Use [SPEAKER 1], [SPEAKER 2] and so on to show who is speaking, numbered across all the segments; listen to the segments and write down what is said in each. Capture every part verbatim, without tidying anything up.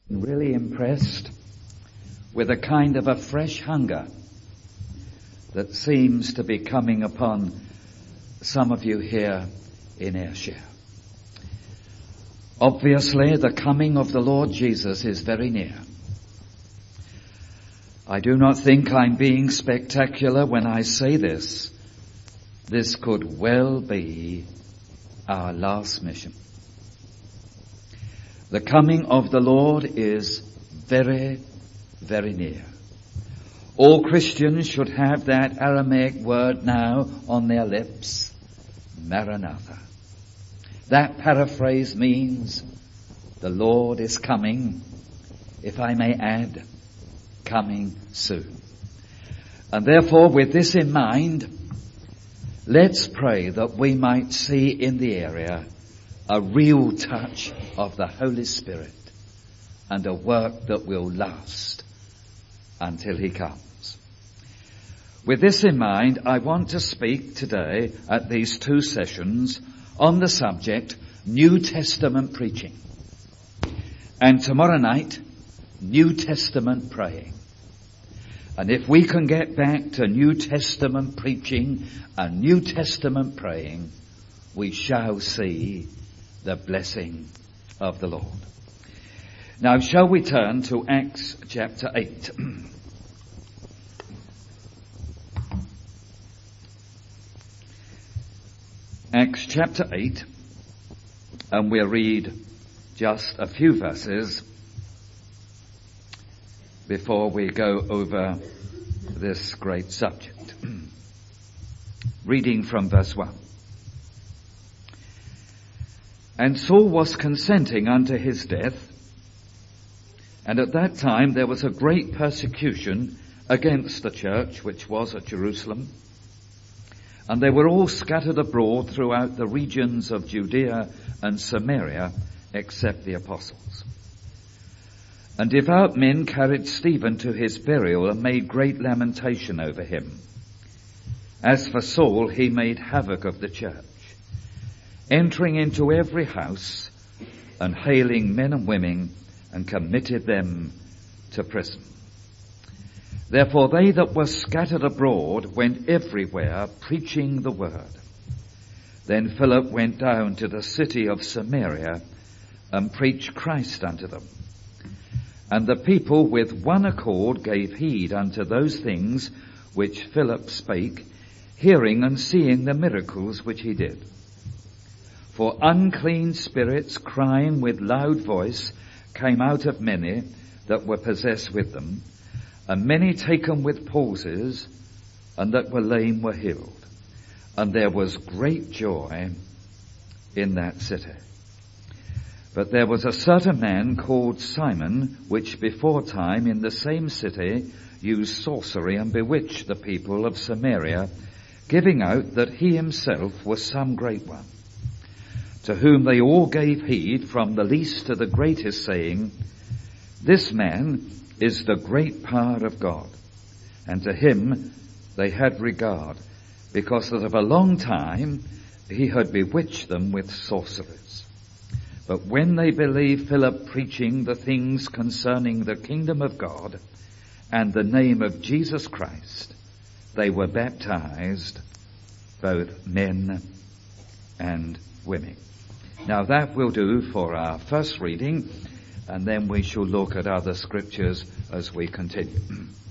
[SPEAKER 1] Really impressed with a kind of a fresh hunger that seems to be coming upon some of you here in Ayrshire. Obviously, the coming of the Lord Jesus is very near. I do not think I'm being spectacular when I say this. This could well be our last mission. The coming of the Lord is very, very near. All Christians should have that Aramaic word now on their lips, Maranatha. That paraphrase means the Lord is coming, if I may add, coming soon. And therefore, with this in mind, let's pray that we might see in the area a real touch of the Holy Spirit and a work that will last until He comes. With this in mind, I want to speak today at these two sessions on the subject New Testament preaching. And tomorrow night, New Testament praying. And if we can get back to New Testament preaching and New Testament praying, we shall see the blessing of the Lord. Now, shall we turn to Acts chapter eight? Acts chapter eight, and we'll read just a few verses before we go over this great subject. Reading from verse one. And Saul was consenting unto his death, and at that time there was a great persecution against the church which was at Jerusalem, and they were all scattered abroad throughout the regions of Judea and Samaria, except the apostles. And devout men carried Stephen to his burial and made great lamentation over him. As for Saul, he made havoc of the church, entering into every house and hailing men and women, and committed them to prison. Therefore they that were scattered abroad went everywhere preaching the word. Then Philip went down to the city of Samaria and preached Christ unto them. And the people with one accord gave heed unto those things which Philip spake, hearing and seeing the miracles which he did. For unclean spirits, crying with loud voice, came out of many that were possessed with them, and many taken with palsies, and that were lame were healed. And there was great joy in that city. But there was a certain man called Simon, which before time in the same city used sorcery and bewitched the people of Samaria, giving out that he himself was some great one, to whom they all gave heed, from the least to the greatest, saying, This man is the great power of God. And to him they had regard, because that of a long time he had bewitched them with sorceries. But when they believed Philip preaching the things concerning the kingdom of God and the name of Jesus Christ, they were baptized, both men and women. Now that will do for our first reading, and then we shall look at other scriptures as we continue.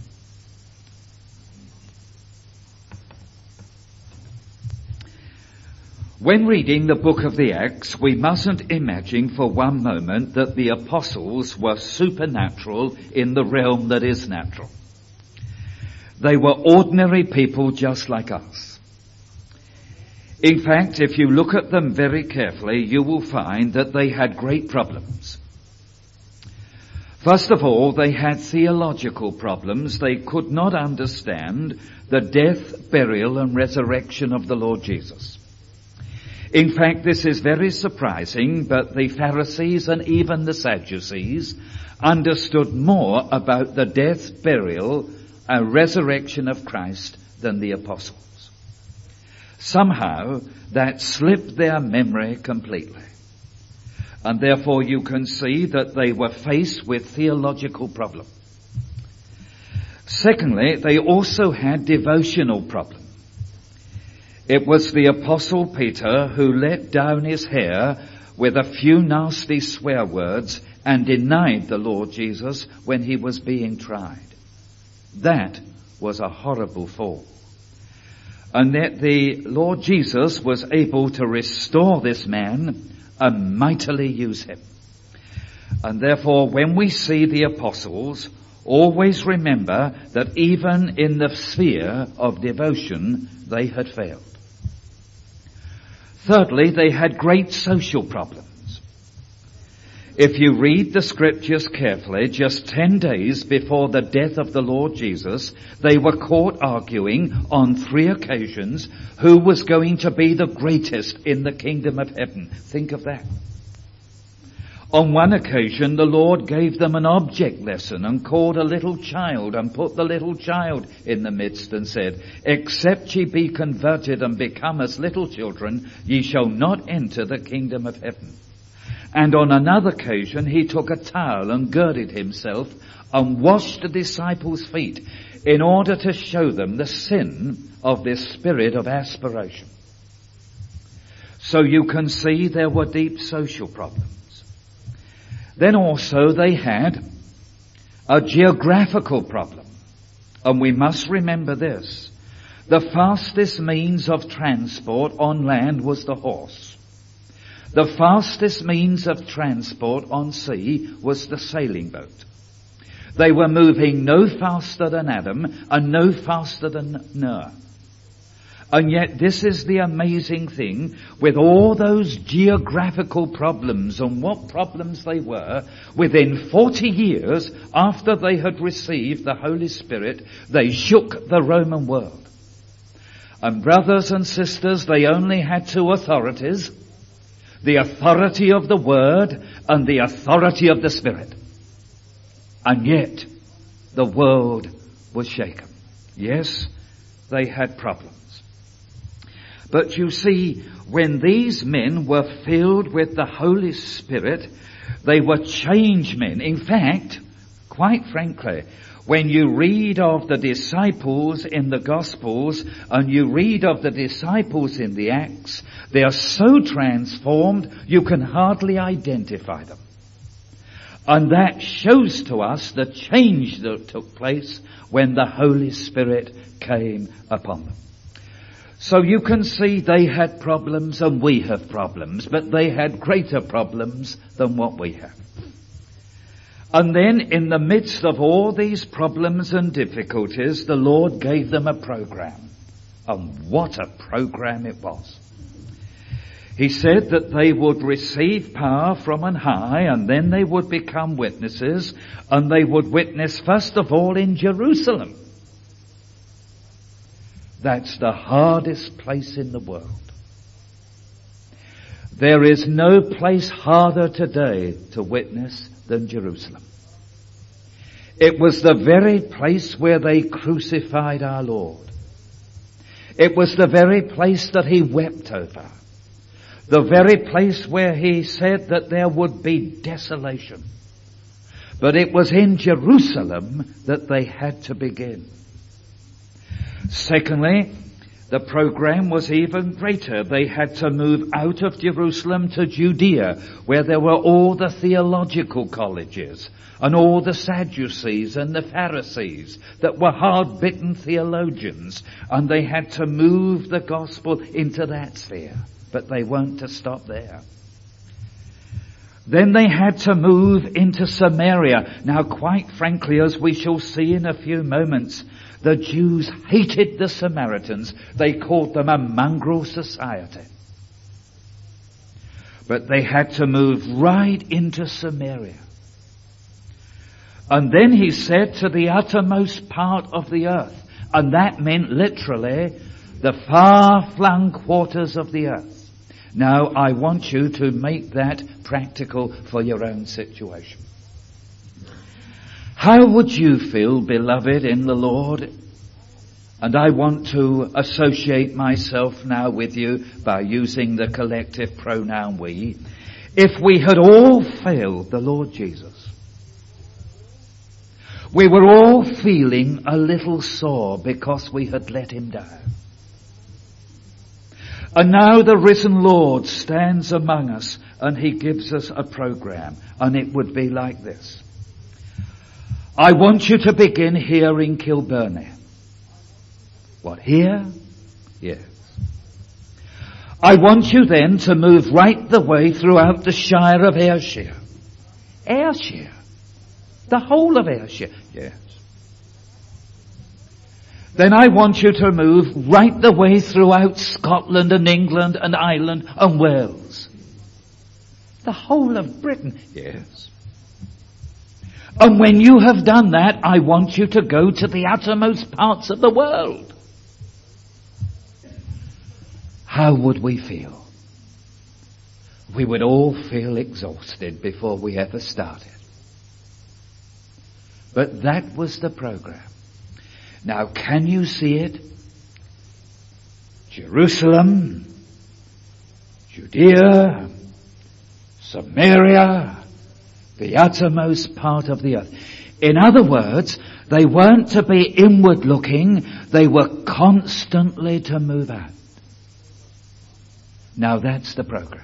[SPEAKER 1] When reading the book of the Acts, we mustn't imagine for one moment that the apostles were supernatural in the realm that is natural. They were ordinary people just like us. In fact, if you look at them very carefully, you will find that they had great problems. First of all, they had theological problems. They could not understand the death, burial, and resurrection of the Lord Jesus. In fact, this is very surprising, but the Pharisees and even the Sadducees understood more about the death, burial, and resurrection of Christ than the apostles. Somehow that slipped their memory completely. And therefore you can see that they were faced with theological problems. Secondly, they also had devotional problems. It was the Apostle Peter who let down his hair with a few nasty swear words and denied the Lord Jesus when he was being tried. That was a horrible fall. And yet the Lord Jesus was able to restore this man and mightily use him. And therefore, when we see the apostles, always remember that even in the sphere of devotion, they had failed. Thirdly, they had great social problems. If you read the scriptures carefully, just ten days before the death of the Lord Jesus, they were caught arguing on three occasions who was going to be the greatest in the kingdom of heaven. Think of that. On one occasion, the Lord gave them an object lesson and called a little child and put the little child in the midst and said, "Except ye be converted and become as little children, ye shall not enter the kingdom of heaven." And on another occasion, he took a towel and girded himself and washed the disciples' feet in order to show them the sin of this spirit of aspiration. So you can see there were deep social problems. Then also they had a geographical problem. And we must remember this. The fastest means of transport on land was the horse. The fastest means of transport on sea was the sailing boat. They were moving no faster than Adam and no faster than Noah. And yet this is the amazing thing, with all those geographical problems, and what problems they were, within forty years after they had received the Holy Spirit, they shook the Roman world. And brothers and sisters, they only had two authorities: the authority of the Word and the authority of the Spirit. And yet, the world was shaken. Yes, they had problems. But you see, when these men were filled with the Holy Spirit, they were changed men. In fact, quite frankly, when you read of the disciples in the Gospels and you read of the disciples in the Acts, they are so transformed you can hardly identify them. And that shows to us the change that took place when the Holy Spirit came upon them. So you can see they had problems and we have problems, but they had greater problems than what we have. And then in the midst of all these problems and difficulties, the Lord gave them a program. And what a program it was. He said that they would receive power from on high, and then they would become witnesses, and they would witness first of all in Jerusalem. That's the hardest place in the world. There is no place harder today to witness than Jerusalem. It was the very place where they crucified our Lord. It was the very place that he wept over. The very place where he said that there would be desolation. But it was in Jerusalem that they had to begin. Secondly, the program was even greater. They had to move out of Jerusalem to Judea, where there were all the theological colleges and all the Sadducees and the Pharisees that were hard-bitten theologians, and they had to move the gospel into that sphere. But they weren't to stop there. Then they had to move into Samaria. Now, quite frankly, as we shall see in a few moments, the Jews hated the Samaritans. They called them a mongrel society. But they had to move right into Samaria. And then he said to the uttermost part of the earth. And that meant literally the far-flung quarters of the earth. Now, I want you to make that practical for your own situation. How would you feel, beloved in the Lord? And I want to associate myself now with you by using the collective pronoun we. if we had all failed the Lord Jesus. We were all feeling a little sore because we had let him down. And now the risen Lord stands among us and he gives us a program, and it would be like this. I want you to begin here in Kilbirnie. What, here? Yes. I want you then to move right the way throughout the Shire of Ayrshire. Ayrshire? The whole of Ayrshire? Yes. Then I want you to move right the way throughout Scotland and England and Ireland and Wales. The whole of Britain? Yes. And when you have done that, I want you to go to the uttermost parts of the world. How would we feel? We would all feel exhausted before we ever started. But that was the program. Now, can you see it? Jerusalem, Judea, Samaria, the uttermost part of the earth. In other words, they weren't to be inward looking, they were constantly to move out. Now that's the program.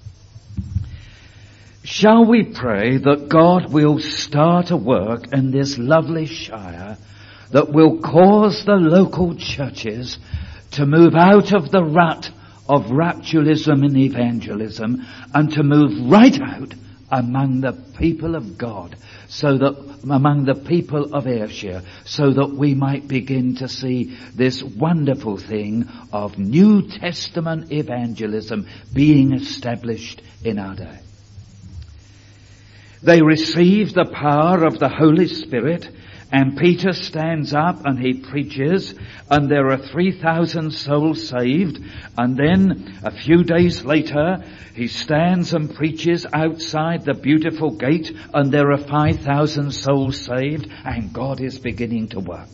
[SPEAKER 1] Shall we pray that God will start a work in this lovely shire that will cause the local churches to move out of the rut of rapturism and evangelism and to move right out among the people of God, so that among the people of Ayrshire, so that we might begin to see this wonderful thing of New Testament evangelism being established in our day. They receive the power of the Holy Spirit, and Peter stands up and he preaches, and there are three thousand souls saved, and then a few days later he stands and preaches outside the beautiful gate, and there are five thousand souls saved, and God is beginning to work.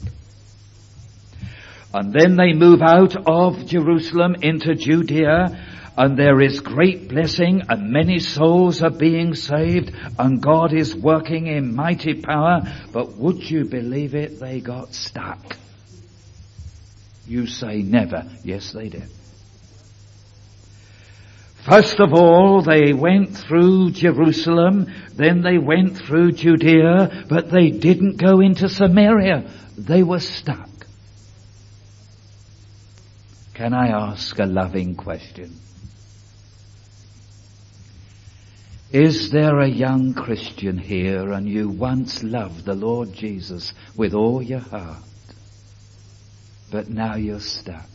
[SPEAKER 1] And then they move out of Jerusalem into Judea, and there is great blessing, and many souls are being saved, and God is working in mighty power. But would you believe it? They got stuck. You say never. Yes, they did. First of all, they went through Jerusalem, then they went through Judea, but they didn't go into Samaria. They were stuck. Can I ask a loving question? Is there a young Christian here and you once loved the Lord Jesus with all your heart, but now you're stuck?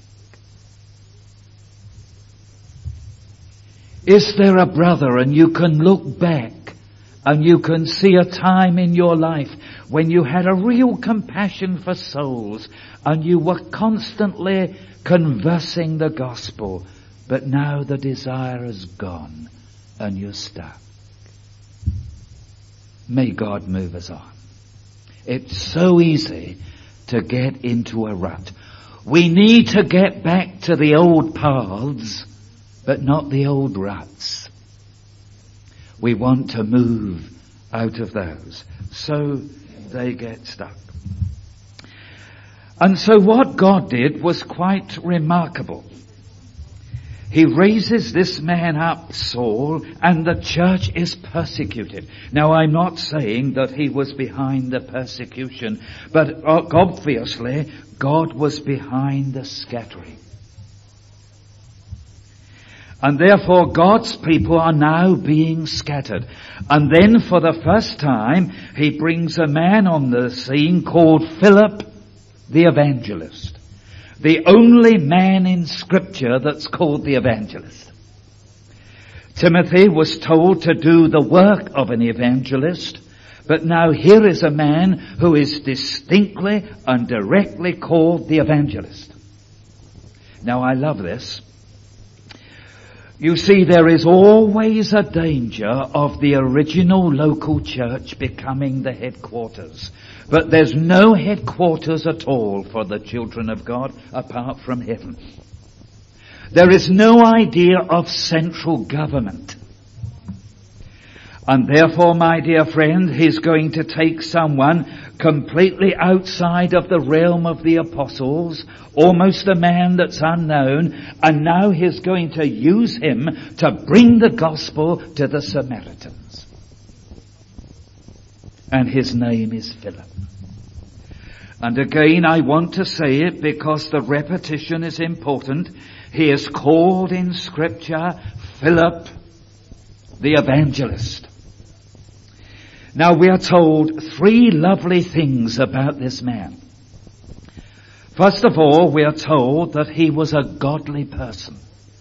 [SPEAKER 1] Is there a brother and you can look back and you can see a time in your life when you had a real compassion for souls and you were constantly conversing the gospel, but now the desire is gone and you're stuck? May God move us on. It's so easy to get into a rut. We need to get back to the old paths, but not the old ruts. We want to move out of those. So they get stuck. And so what God did was quite remarkable. He raises this man up, Saul, and the church is persecuted. Now, I'm not saying that he was behind the persecution, but obviously God was behind the scattering. And therefore God's people are now being scattered. And then for the first time, he brings a man on the scene called Philip the evangelist. The only man in Scripture that's called the evangelist. Timothy was told to do the work of an evangelist, but now here is a man who is distinctly and directly called the evangelist. Now I love this. You see, there is always a danger of the original local church becoming the headquarters. But there's no headquarters at all for the children of God apart from heaven. There is no idea of central government. And therefore, my dear friend, he's going to take someone completely outside of the realm of the apostles, almost a man that's unknown, and now he's going to use him to bring the gospel to the Samaritans. And his name is Philip. And again, I want to say it because the repetition is important. He is called in Scripture Philip the evangelist. Now we are told three lovely things about this man. First of all, we are told that he was a godly person.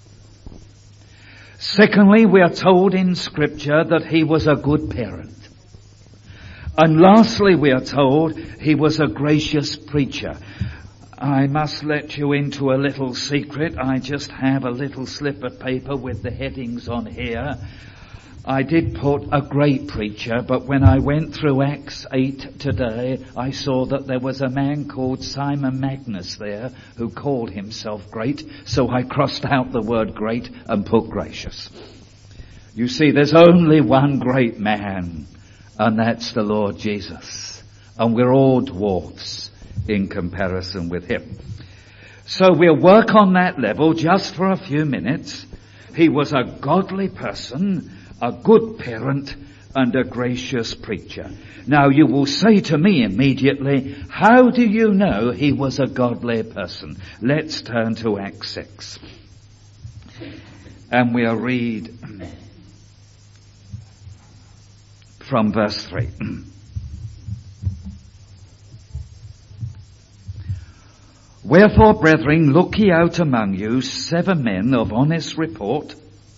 [SPEAKER 1] Secondly, we are told in Scripture that he was a good parent. And lastly, we are told he was a gracious preacher. I must let you into a little secret. I just have a little slip of paper with the headings on here. I did put a great preacher, but when I went through Acts eight today, I saw that there was a man called Simon Magnus there who called himself great, so I crossed out the word great and put gracious. You see, there's only one great man, and that's the Lord Jesus. And we're all dwarfs in comparison with him. So we'll work on that level just for a few minutes. He was a godly person, a good parent, and a gracious preacher. Now you will say to me immediately, how do you know he was a godly person? Let's turn to Acts six. And we'll read from verse three. Wherefore, brethren, look ye out among you seven men of honest report,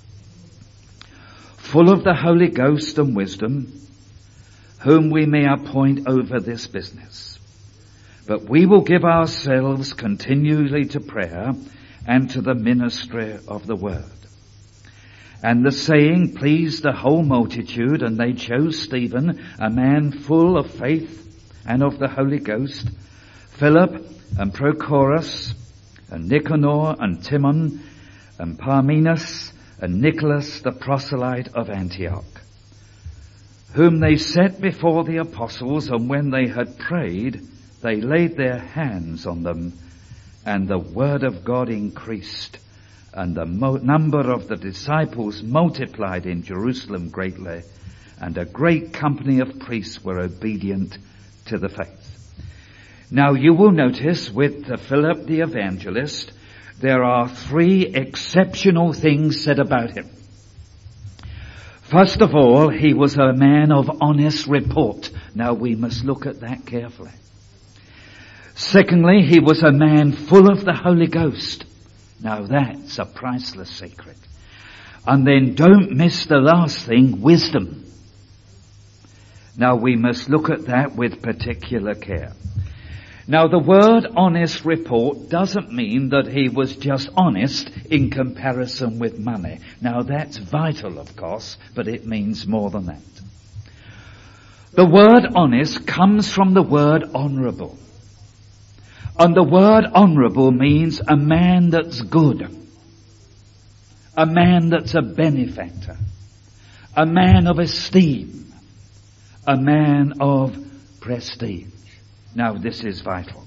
[SPEAKER 1] full of the Holy Ghost and wisdom, whom we may appoint over this business. But we will give ourselves continually to prayer and to the ministry of the word. And the saying pleased the whole multitude, and they chose Stephen, a man full of faith and of the Holy Ghost, Philip and Prochorus, and Nicanor and Timon, and Parmenas, and Nicholas the proselyte of Antioch, whom they set before the apostles, and when they had prayed, they laid their hands on them, and the word of God increased, and the mo- number of the disciples multiplied in Jerusalem greatly, and a great company of priests were obedient to the faith. Now you will notice with Philip the evangelist, there are three exceptional things said about him. First of all, he was a man of honest report. Now we must look at that carefully. Secondly, he was a man full of the Holy Ghost. Now that's a priceless secret. And then don't miss the last thing, wisdom. Now we must look at that with particular care. Now the word honest report doesn't mean that he was just honest in comparison with money. Now that's vital, of course, but it means more than that. The word honest comes from the word honourable. And the word honourable means a man that's good. A man that's a benefactor. A man of esteem. A man of prestige. Now this is vital.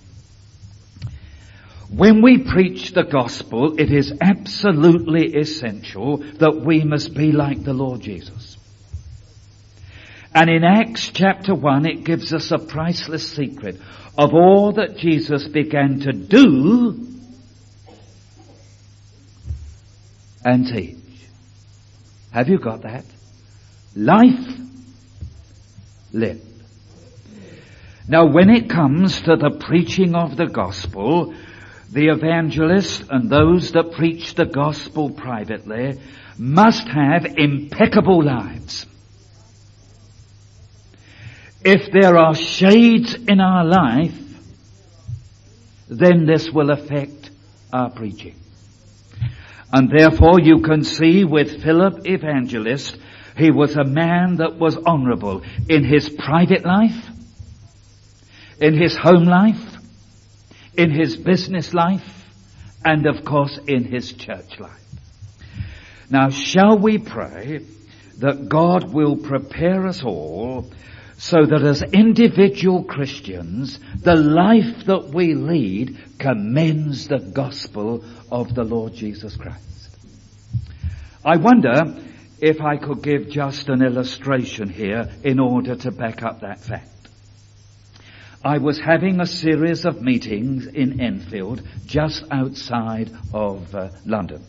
[SPEAKER 1] When we preach the gospel, it is absolutely essential that we must be like the Lord Jesus. And in Acts chapter one, it gives us a priceless secret of all that Jesus began to do and teach. Have you got that? Life lived. Now when it comes to the preaching of the gospel, the evangelist and those that preach the gospel privately must have impeccable lives. If there are shades in our life, then this will affect our preaching. And therefore you can see with Philip evangelist, he was a man that was honourable in his private life, in his home life, in his business life, and of course in his church life. Now shall we pray that God will prepare us all so that as individual Christians, the life that we lead commends the gospel of the Lord Jesus Christ. I wonder if I could give just an illustration here in order to back up that fact. I was having a series of meetings in Enfield, just outside of uh, London.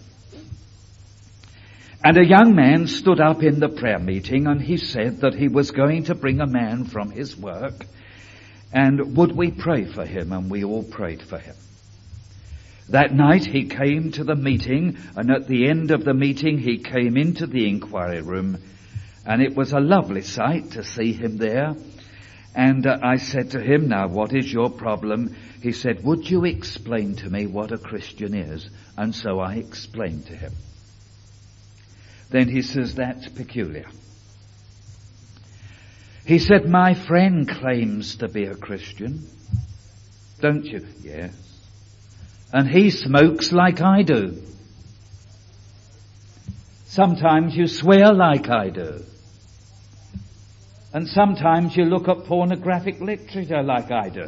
[SPEAKER 1] And a young man stood up in the prayer meeting and he said that he was going to bring a man from his work and would we pray for him, and we all prayed for him. That night he came to the meeting, and at the end of the meeting he came into the inquiry room, and it was a lovely sight to see him there. And uh, I said to him, "Now what is your problem?" He said, "Would you explain to me what a Christian is?" And so I explained to him. Then he says, "That's peculiar." He said, "My friend claims to be a Christian. Don't you?" "Yes. And he smokes like I do. Sometimes you swear like I do. And sometimes you look at pornographic literature like I do."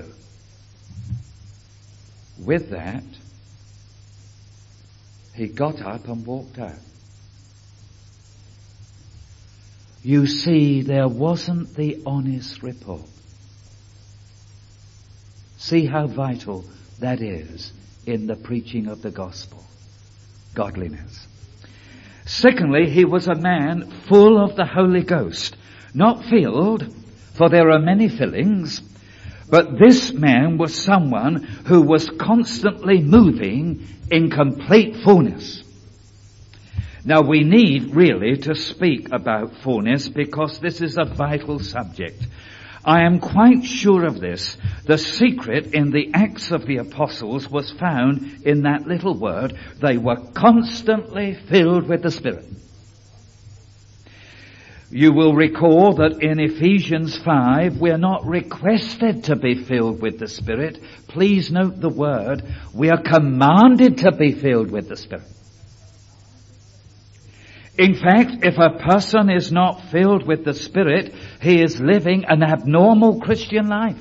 [SPEAKER 1] With that, he got up and walked out. You see, there wasn't the honest report. See how vital that is in the preaching of the gospel. Godliness. Secondly, he was a man full of the Holy Ghost. Not filled, for there are many fillings, but this man was someone who was constantly moving in complete fullness. Now we need really to speak about fullness because this is a vital subject. I am quite sure of this. The secret in the Acts of the Apostles was found in that little word. They were constantly filled with the Spirit. You will recall that in Ephesians five, we're not requested to be filled with the Spirit. Please note the word. We are commanded to be filled with the Spirit. In fact, if a person is not filled with the Spirit, he is living an abnormal Christian life.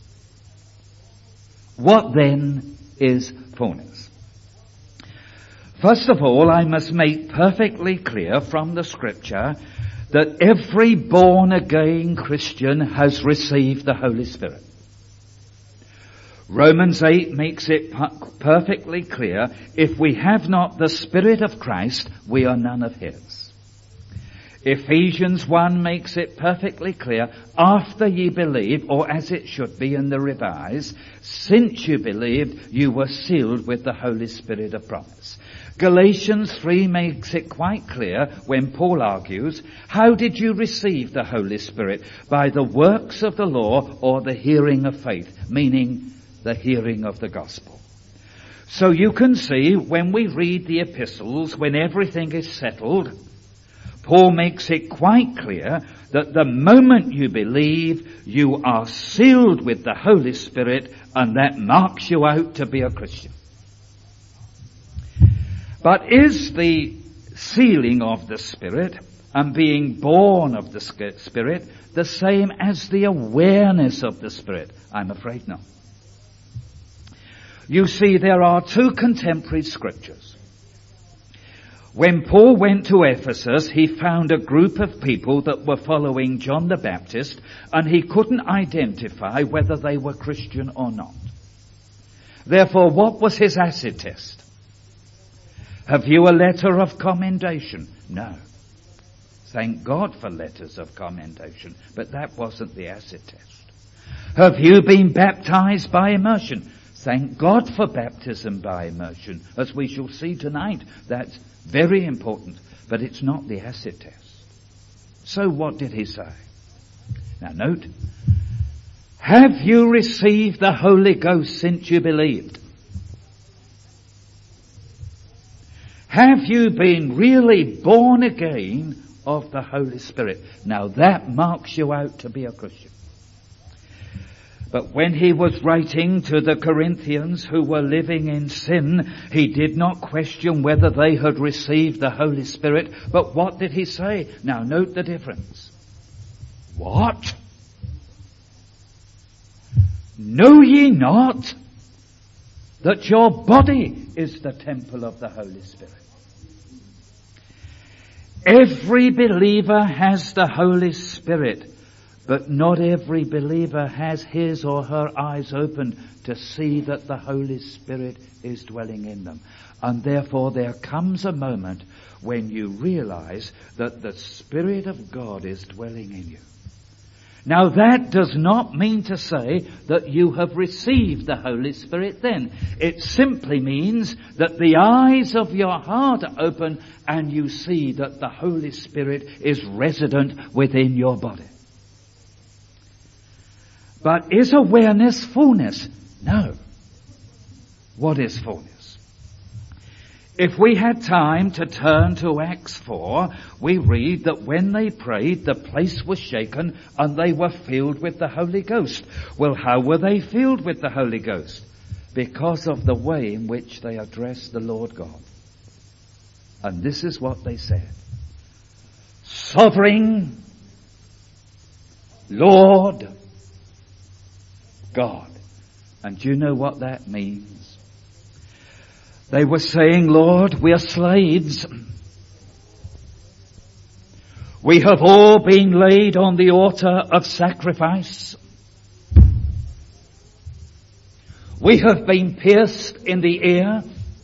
[SPEAKER 1] What then is fullness? First of all, I must make perfectly clear from the Scripture that every born-again Christian has received the Holy Spirit. Romans eight makes it perfectly clear, if we have not the Spirit of Christ, we are none of His. Ephesians one makes it perfectly clear, after ye believe, or as it should be in the Revised, since you believed, you were sealed with the Holy Spirit of promise. Galatians three makes it quite clear when Paul argues, how did you receive the Holy Spirit? By the works of the law or the hearing of faith, meaning the hearing of the gospel. So you can see when we read the epistles, when everything is settled, Paul makes it quite clear that the moment you believe, you are sealed with the Holy Spirit, and that marks you out to be a Christian. But is the sealing of the Spirit and being born of the Spirit the same as the awareness of the Spirit? I'm afraid not. You see, there are two contemporary scriptures. When Paul went to Ephesus, he found a group of people that were following John the Baptist, and he couldn't identify whether they were Christian or not. Therefore, what was his acid test? Have you a letter of commendation? No. Thank God for letters of commendation, but that wasn't the acid test. Have you been baptized by immersion? Thank God for baptism by immersion. As we shall see tonight, that's very important, but it's not the acid test. So what did he say? Now note, have you received the Holy Ghost since you believed? Have you been really born again of the Holy Spirit? Now that marks you out to be a Christian. But when he was writing to the Corinthians who were living in sin, he did not question whether they had received the Holy Spirit. But what did he say? Now note the difference. What? Know ye not that your body is the temple of the Holy Spirit? Every believer has the Holy Spirit, but not every believer has his or her eyes opened to see that the Holy Spirit is dwelling in them. And therefore there comes a moment when you realize that the Spirit of God is dwelling in you. Now that does not mean to say that you have received the Holy Spirit then. It simply means that the eyes of your heart are open and you see that the Holy Spirit is resident within your body. But is awareness fullness? No. What is fullness? If we had time to turn to Acts four, we read that when they prayed, the place was shaken and they were filled with the Holy Ghost. Well, how were they filled with the Holy Ghost? Because of the way in which they addressed the Lord God. And this is what they said. Sovereign Lord God. And do you know what that means? They were saying, Lord, we are slaves. We have all been laid on the altar of sacrifice. We have been pierced in the ear.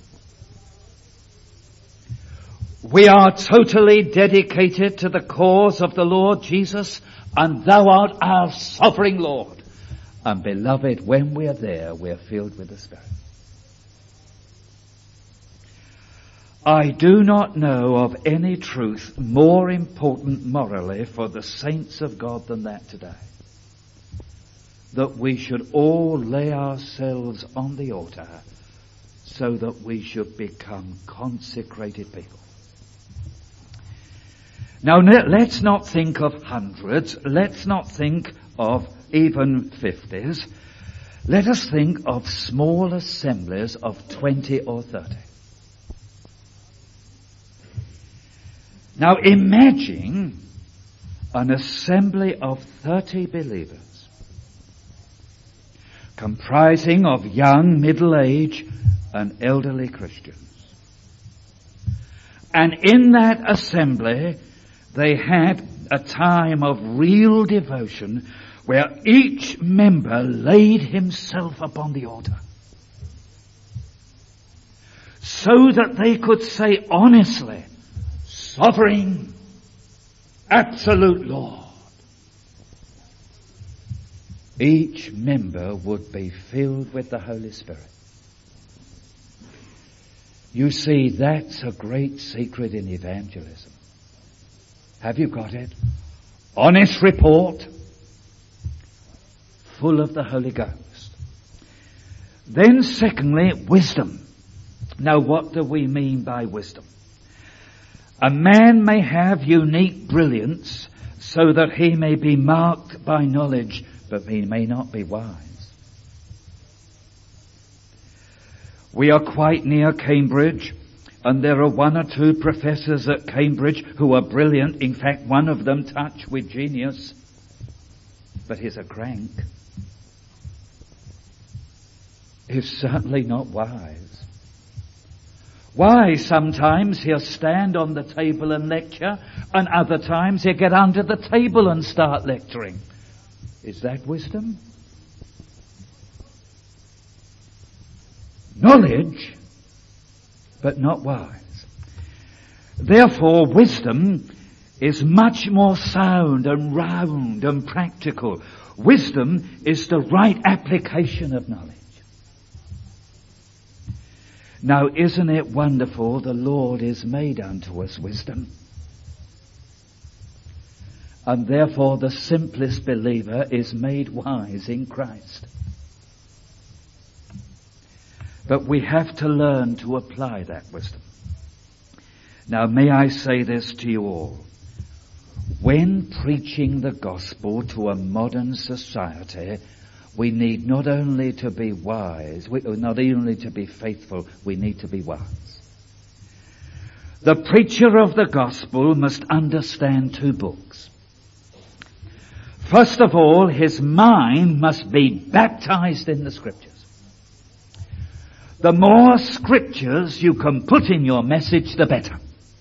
[SPEAKER 1] We are totally dedicated to the cause of the Lord Jesus, and thou art our sovereign Lord. And beloved, when we are there, we are filled with the Spirit. I do not know of any truth more important morally for the saints of God than that today. That we should all lay ourselves on the altar so that we should become consecrated people. Now let's not think of hundreds. Let's not think of even fifties. Let us think of small assemblies of twenty or thirty. Now imagine an assembly of thirty believers comprising of young, middle-aged and elderly Christians. And in that assembly they had a time of real devotion where each member laid himself upon the altar so that they could say honestly, Sovereign, absolute Lord. Each member would be filled with the Holy Spirit. You see, that's a great secret in evangelism. Have you got it? Honest report, full of the Holy Ghost. Then secondly, wisdom. Now what do we mean by wisdom? A man may have unique brilliance so that he may be marked by knowledge, but he may not be wise. We are quite near Cambridge, and there are one or two professors at Cambridge who are brilliant. In fact, one of them touched with genius, but he's a crank. He's certainly not wise. Why? Sometimes he'll stand on the table and lecture, and other times he'll get under the table and start lecturing. Is that wisdom? Knowledge, but not wise. Therefore, wisdom is much more sound and round and practical. Wisdom is the right application of knowledge. Now, isn't it wonderful the Lord is made unto us wisdom? And therefore the simplest believer is made wise in Christ. But we have to learn to apply that wisdom. Now, may I say this to you all. When preaching the gospel to a modern society, we need not only to be wise, we, not only to be faithful, we need to be wise. The preacher of the gospel must understand two books. First of all, his mind must be baptized in the scriptures. The more scriptures you can put in your message, the better.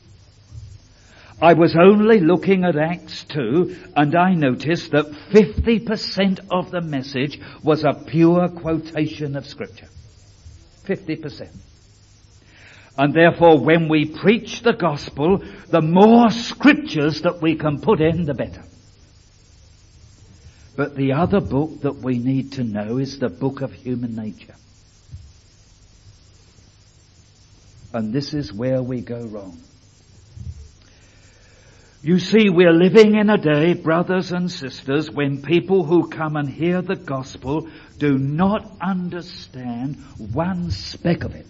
[SPEAKER 1] I was only looking at Acts two, and I noticed that fifty percent of the message was a pure quotation of scripture. fifty percent. And therefore, when we preach the gospel, the more scriptures that we can put in, the better. But the other book that we need to know is the book of human nature. And this is where we go wrong. You see, we're living in a day, brothers and sisters, when people who come and hear the gospel do not understand one speck of it.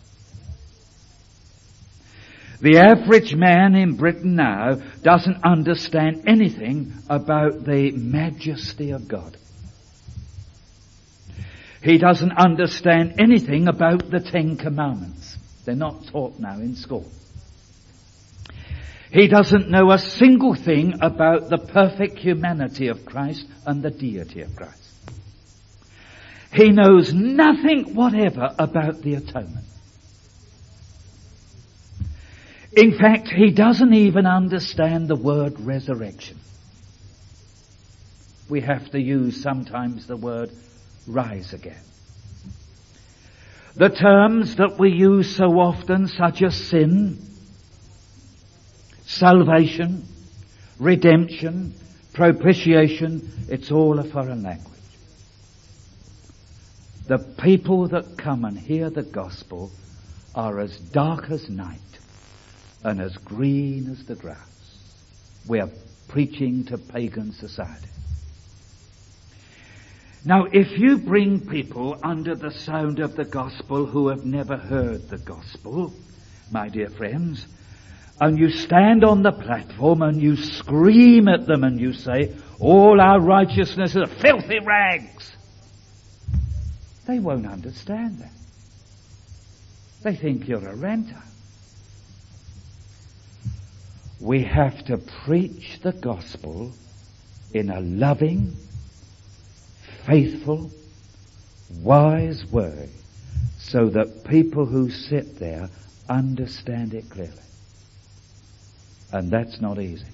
[SPEAKER 1] The average man in Britain now doesn't understand anything about the majesty of God. He doesn't understand anything about the Ten Commandments. They're not taught now in school. He doesn't know a single thing about the perfect humanity of Christ and the deity of Christ. He knows nothing whatever about the atonement. In fact, he doesn't even understand the word resurrection. We have to use sometimes the word rise again. The terms that we use so often, such as sin, salvation, redemption, propitiation, it's all a foreign language. The people that come and hear the gospel are as dark as night and as green as the grass. We are preaching to pagan society. Now, if you bring people under the sound of the gospel who have never heard the gospel, my dear friends, and you stand on the platform and you scream at them and you say, all our righteousness are filthy rags, they won't understand that. They think you're a renter. We have to preach the gospel in a loving, faithful, wise way so that people who sit there understand it clearly. And that's not easy.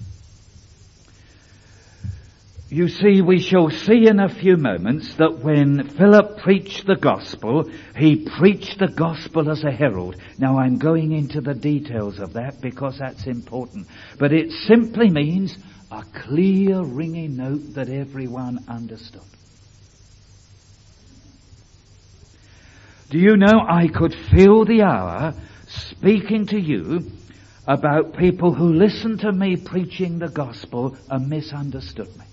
[SPEAKER 1] You see, we shall see in a few moments that when Philip preached the gospel, he preached the gospel as a herald. Now, I'm going into the details of that because that's important. But it simply means a clear, ringing note that everyone understood. Do you know, I could fill the hour speaking to you about people who listened to me preaching the gospel and misunderstood me.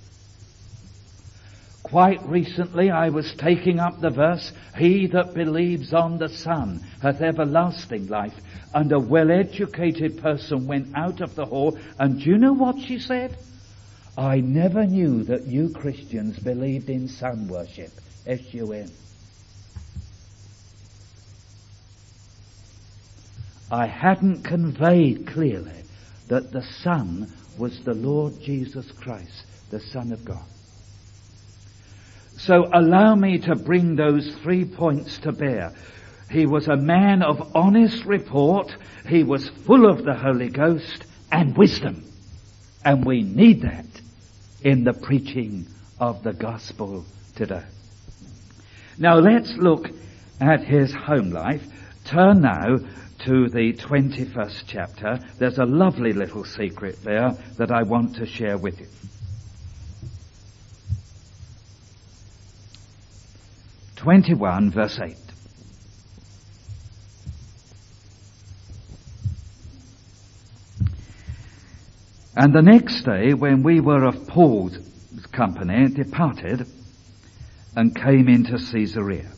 [SPEAKER 1] Quite recently I was taking up the verse, he that believes on the Son hath everlasting life, and a well-educated person went out of the hall, and do you know what she said? I never knew that you Christians believed in sun worship. S U N. I hadn't conveyed clearly that the Son was the Lord Jesus Christ, the Son of God. So allow me to bring those three points to bear. He was a man of honest report. He was full of the Holy Ghost and wisdom. And we need that in the preaching of the gospel today. Now let's look at his home life. Turn now to the twenty-first chapter. There's a lovely little secret there that I want to share with you. twenty-one, verse eight. And the next day, when we were of Paul's company, departed and came into Caesarea.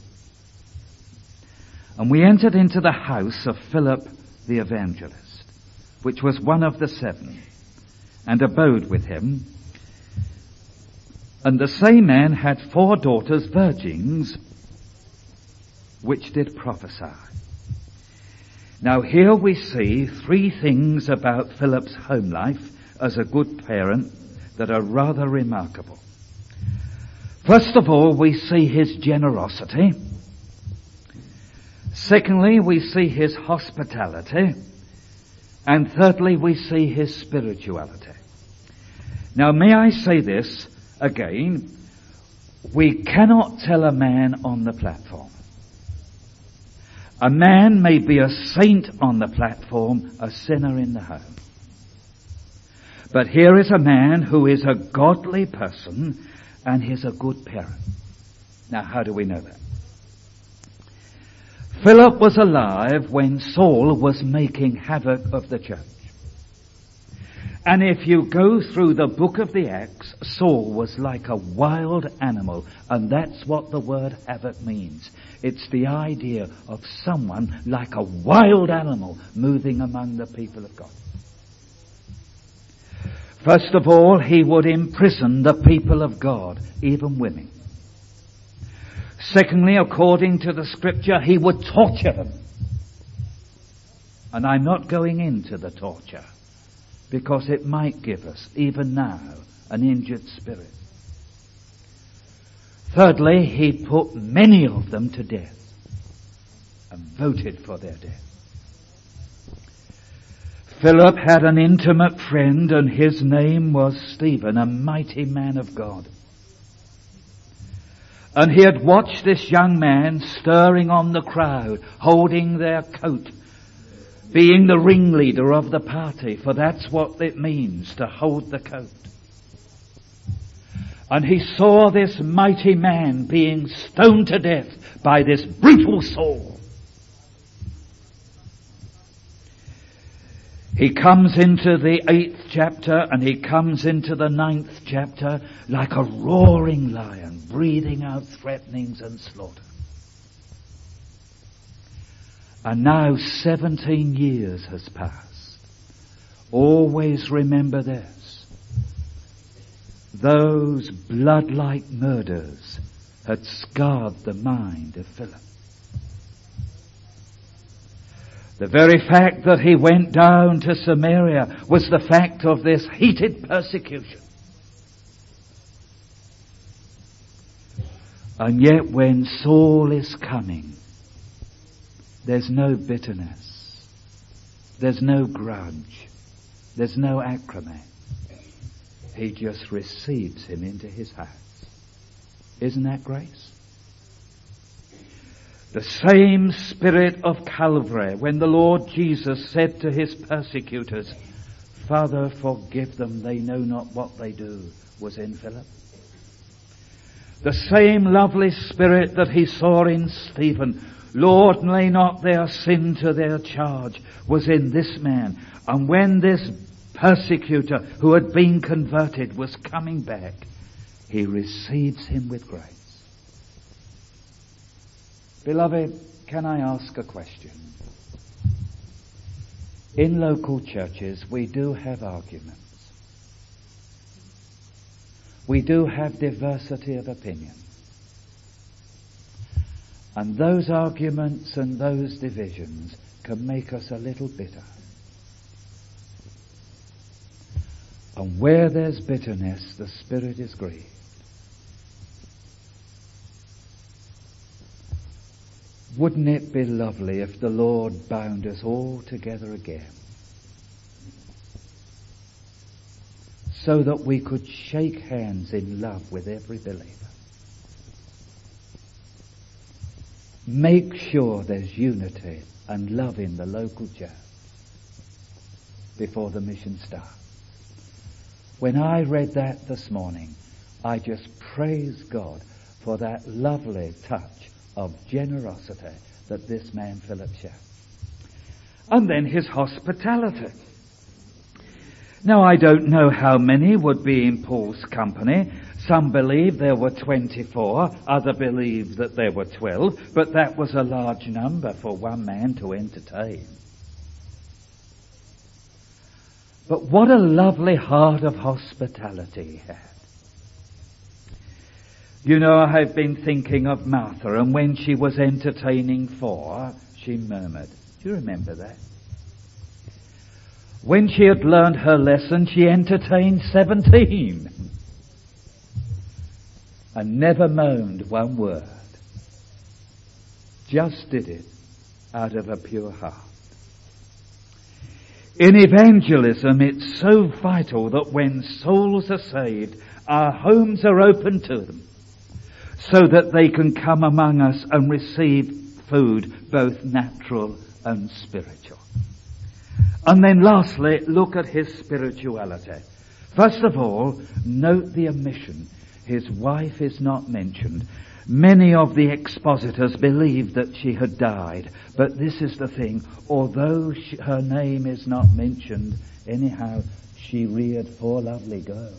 [SPEAKER 1] And we entered into the house of Philip the evangelist, which was one of the seven, and abode with him. And the same man had four daughters, virgins, which did prophesy. Now here we see three things about Philip's home life as a good parent that are rather remarkable. First of all, we see his generosity. Secondly, we see his hospitality. And thirdly, we see his spirituality. Now, may I say this again? We cannot tell a man on the platform. A man may be a saint on the platform, a sinner in the home. But here is a man who is a godly person and he's a good parent. Now, how do we know that? Philip was alive when Saul was making havoc of the church. And if you go through the book of the Acts, Saul was like a wild animal, and that's what the word havoc means. It's the idea of someone like a wild animal moving among the people of God. First of all, he would imprison the people of God, even women. Secondly, according to the scripture, he would torture them. And I'm not going into the torture, because it might give us, even now, an injured spirit. Thirdly, he put many of them to death and voted for their death. Philip had an intimate friend, and his name was Stephen, a mighty man of God. And he had watched this young man stirring on the crowd, holding their coat, being the ringleader of the party, for that's what it means to hold the coat. And he saw this mighty man being stoned to death by this brutal Saul. He comes into the eighth chapter and he comes into the ninth chapter like a roaring lion, breathing out threatenings and slaughter. And now seventeen years has passed. Always remember this. Those blood-like murders had scarred the mind of Philip. The very fact that he went down to Samaria was the fact of this heated persecution. And yet when Saul is coming, there's no bitterness. There's no grudge. There's no acrimony. He just receives him into his house. Isn't that grace? The same spirit of Calvary, when the Lord Jesus said to his persecutors, Father, forgive them, they know not what they do, was in Philip. The same lovely spirit that he saw in Stephen, Lord, lay not their sin to their charge, was in this man. And when this persecutor who had been converted was coming back, he receives him with grace. Beloved, can I ask a question? In local churches, we do have arguments. We do have diversity of opinion. And those arguments and those divisions can make us a little bitter. And where there's bitterness, the Spirit is grieved. Wouldn't it be lovely if the Lord bound us all together again, so that we could shake hands in love with every believer? Make sure there's unity and love in the local church before the mission starts. When I read that this morning, I just praise God for that lovely touch of generosity that this man Philip showed. And then his hospitality. Now, I don't know how many would be in Paul's company. Some believe there were twenty-four, others believe that there were twelve, but that was a large number for one man to entertain. But what a lovely heart of hospitality he had. You know, I have been thinking of Martha, and when she was entertaining four, she murmured. Do you remember that? When she had learned her lesson, she entertained seventeen. And never moaned one word. Just did it out of a pure heart. In evangelism, it's so vital that when souls are saved, our homes are open to them, so that they can come among us and receive food, both natural and spiritual. And then lastly, look at his spirituality. First of all, note the omission. His wife is not mentioned. Many of the expositors believed that she had died. But this is the thing. Although she, her name is not mentioned, anyhow, she reared four lovely girls.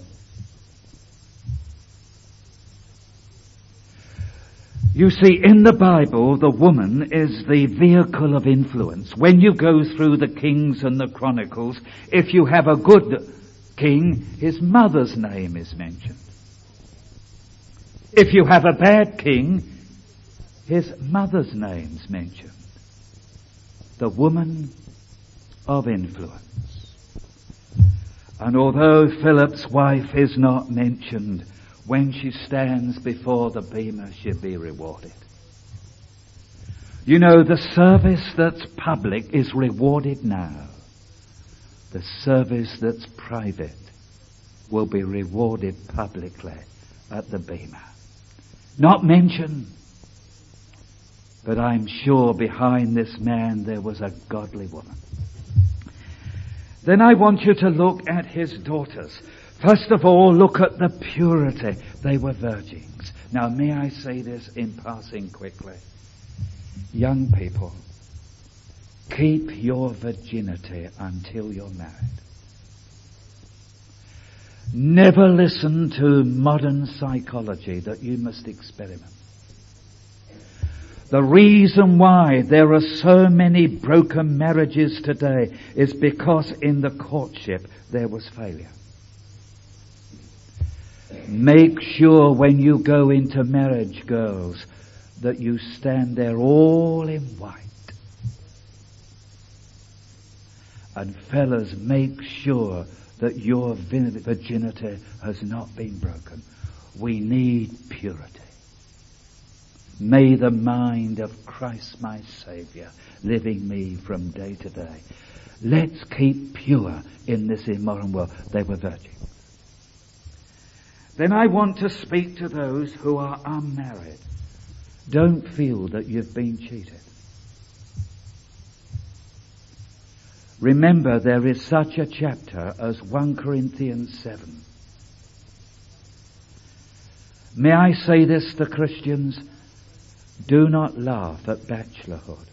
[SPEAKER 1] You see, in the Bible, the woman is the vehicle of influence. When you go through the Kings and the Chronicles, if you have a good king, his mother's name is mentioned. If you have a bad king, his mother's name's mentioned. The woman of influence. And although Philip's wife is not mentioned, when she stands before the bema, she'll be rewarded. You know, the service that's public is rewarded now. The service that's private will be rewarded publicly at the bema. Not mentioned, but I'm sure behind this man there was a godly woman. Then I want you to look at his daughters. First of all, look at the purity. They were virgins. Now, may I say this in passing quickly? Young people, keep your virginity until you're married. Never listen to modern psychology that you must experiment. The reason why there are so many broken marriages today is because in the courtship there was failure. Make sure when you go into marriage, girls, that you stand there all in white. And fellas, make sure that your virginity has not been broken. We need purity. May the mind of Christ my Saviour live in me from day to day. Let's keep pure in this immoral world. They were virgins. Then I want to speak to those who are unmarried. Don't feel that you've been cheated. Remember, there is such a chapter as First Corinthians seven. May I say this to Christians? Do not laugh at bachelorhood.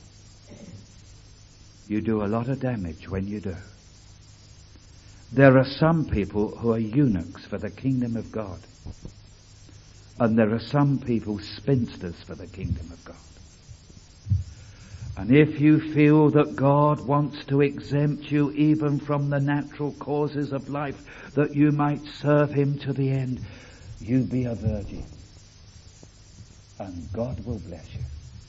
[SPEAKER 1] You do a lot of damage when you do. There are some people who are eunuchs for the kingdom of God. And there are some people spinsters for the kingdom of God. And if you feel that God wants to exempt you even from the natural causes of life, that you might serve him to the end, you be a virgin. And God will bless you.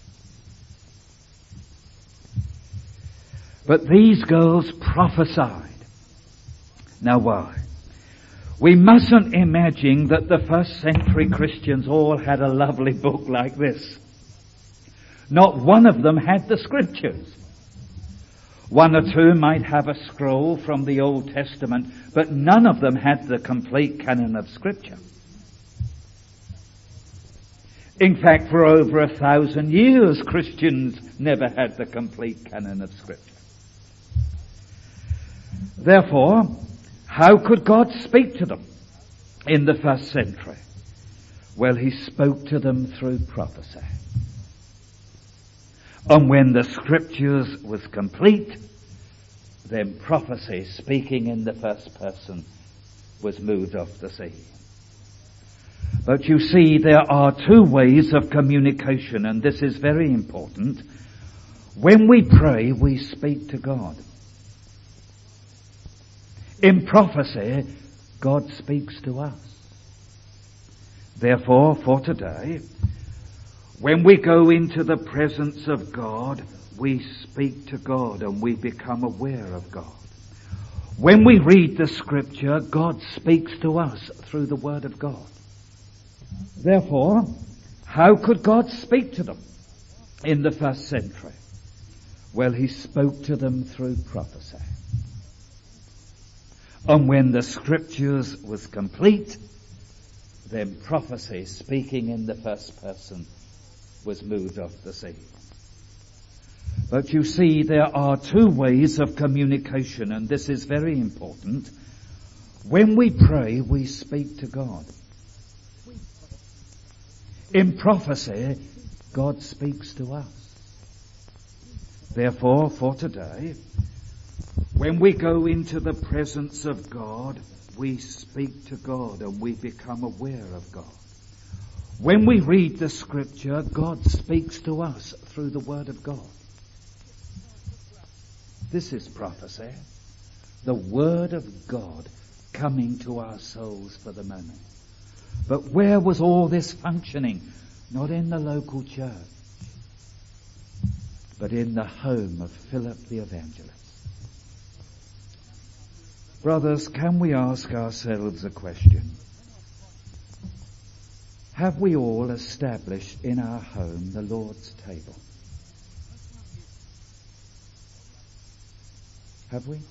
[SPEAKER 1] But these girls prophesied. Now why? We mustn't imagine that the first century Christians all had a lovely book like this. Not one of them had the scriptures. One or two might have a scroll from the Old Testament, but none of them had the complete canon of Scripture. In fact, for over a thousand years, Christians never had the complete canon of Scripture. Therefore, how could God speak to them in the first century? Well, he spoke to them through prophecy. And when the scriptures was complete, then prophecy, speaking in the first person, was moved off the scene. But you see, there are two ways of communication, and this is very important. When we pray, we speak to God. In prophecy, God speaks to us. Therefore, for today, when we go into the presence of God, we speak to God and we become aware of God. When we read the Scripture, God speaks to us through the Word of God. Therefore, how could God speak to them in the first century? Well, he spoke to them through prophecy. And when the Scriptures was complete, then prophecy, speaking in the first person, was moved off the scene. But you see, there are two ways of communication, and this is very important. When we pray, we speak to God. In prophecy, God speaks to us. Therefore, for today, when we go into the presence of God, we speak to God and we become aware of God. When we read the Scripture, God speaks to us through the Word of God. This is prophecy, the Word of God coming to our souls for the moment. But where was all this functioning? Not in the local church, but in the home of Philip the Evangelist. Brothers, can we ask ourselves a question? Have we all established in our home the Lord's table? Have we?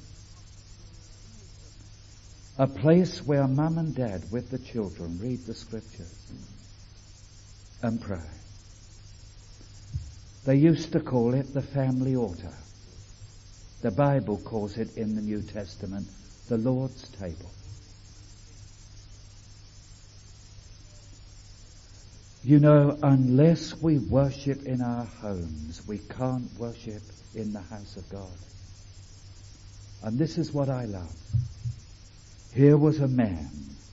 [SPEAKER 1] A place where mum and dad with the children read the Scriptures and pray. They used to call it the family altar. The Bible calls it in the New Testament the Lord's table. You know, unless we worship in our homes, we can't worship in the house of God. And this is what I love. Here was a man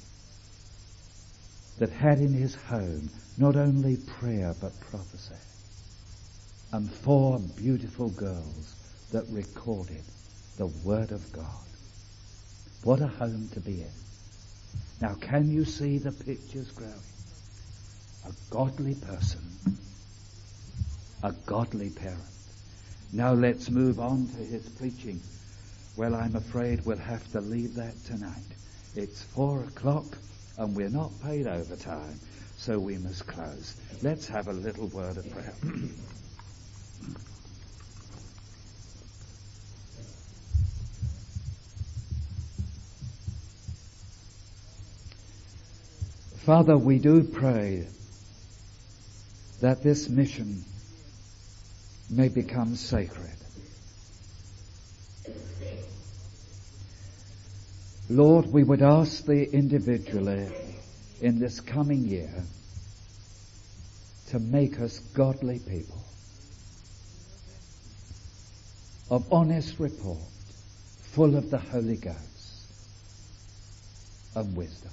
[SPEAKER 1] that had in his home not only prayer but prophecy, and four beautiful girls that recorded the Word of God. What a home to be in. Now, can you see the pictures growing? A godly person, a godly parent. Now let's move on to his preaching. Well, I'm afraid we'll have to leave that tonight. It's four o'clock and we're not paid overtime, so we must close. Let's have a little word of prayer. Father, we do pray that this mission may become sacred. Lord, we would ask thee individually in this coming year to make us godly people of honest report, full of the Holy Ghost and wisdom.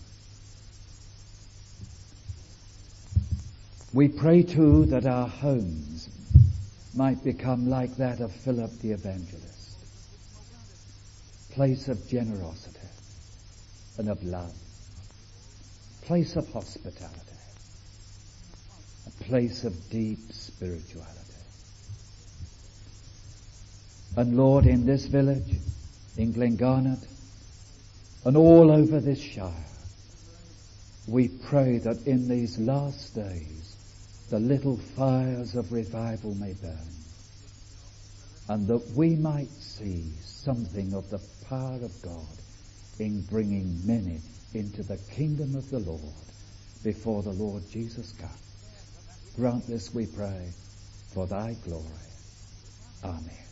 [SPEAKER 1] We pray too that our homes might become like that of Philip the Evangelist, place of generosity and of love, place of hospitality, a place of deep spirituality. And Lord, in this village, in Glengarnet, and all over this shire, we pray that in these last days the little fires of revival may burn, and that we might see something of the power of God in bringing many into the kingdom of the Lord before the Lord Jesus comes. Grant this, we pray, for thy glory. Amen.